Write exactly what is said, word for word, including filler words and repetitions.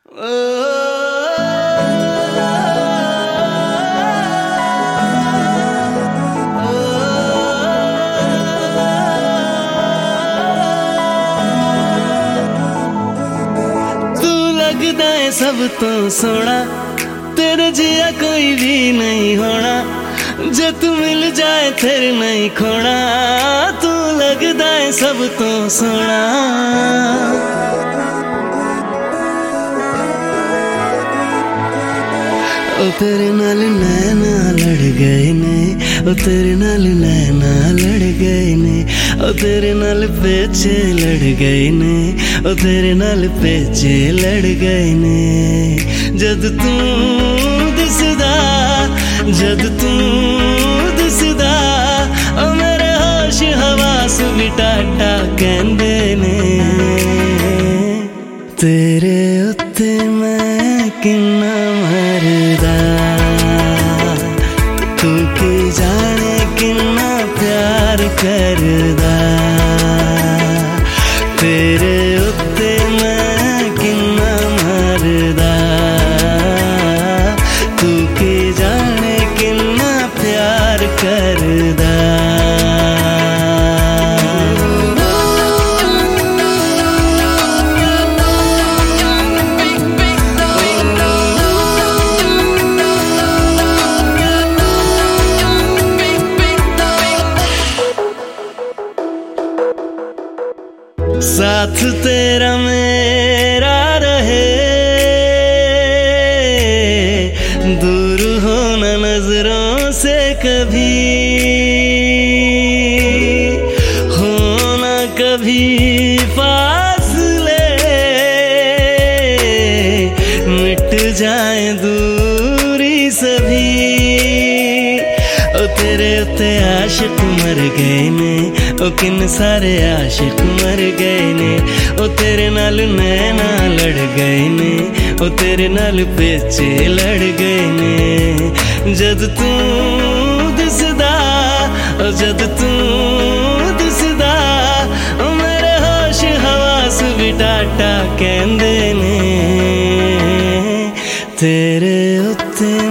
लगदा है सब तो सोना तेरे जिया कोई भी नहीं होना, जो तू मिल जाए फिर नहीं खोना। तू लगदा है सब तो सोना। ओ तेरे नाल नैना लड़ गए ने, ओ तेरे नाल नैना लड़ गए ने, ओ तेरे नाल पेचे लड़ गए ने, ओ तेरे नाल पेचे लड़ गए ने। जद तू दिसदा, जद तू दिसदा, ओ मेरे होश हवास भी टाटा कहंदे ने। तेरे उत्ते मैं किन्ना मरदा, तू की जाने किन्ना प्यार करदा। तेरे उत्ते मैं किन्ना मरदा, तू की जाने किन्ना प्यार करदा। साथ तेरा मेरा रहे, दूर होना नजरों से कभी, होना कभी फासले, मिट जाए दूरी सभी। ओ तेरे उत्ते आशिक मर गए ने, ओ किन सारे आशिक मर गए ने। ओ तेरे नाल नैना लड़ गए ने, ओ तेरे नाल पेचे लड़ गए ने। जद तू दिसदा, ओ जद तू दिसदा, ओ मेरे होश हवास भी टाटा कहंदे ने। तेरे उत्ते